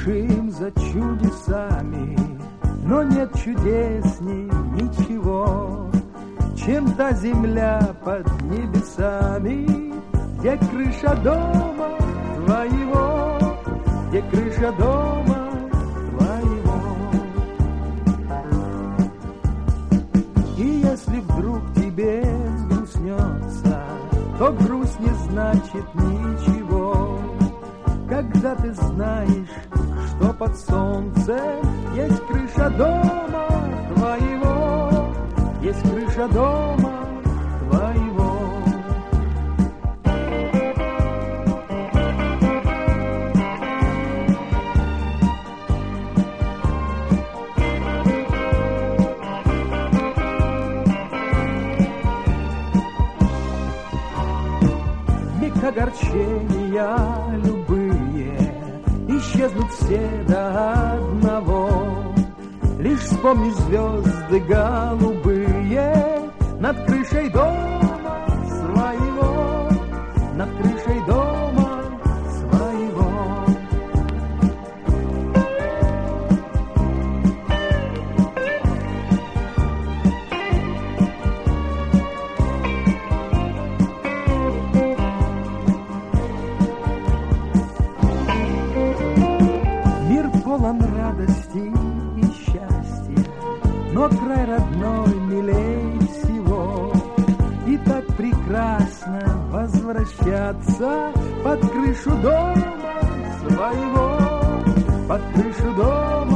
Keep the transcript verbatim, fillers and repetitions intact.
спешим за чудесами, но нет чудесней ничего, чем та земля под небесами, где крыша дома твоего, где крыша дома твоего. И если вдруг тебе взгрустнется, то грусть не значит ничего, когда ты знаешь, что под солнцем есть крыша дома твоего, есть крыша дома твоего. Миг огорчения любые исчезнут все до одного. Лишь вспомнишь звезды голубые над крышей дома своего, над крышей дома своего. Мир полон радости и счастья, но край родной милей всего. И так прекрасно возвращаться под крышу дома своего, под крышу дома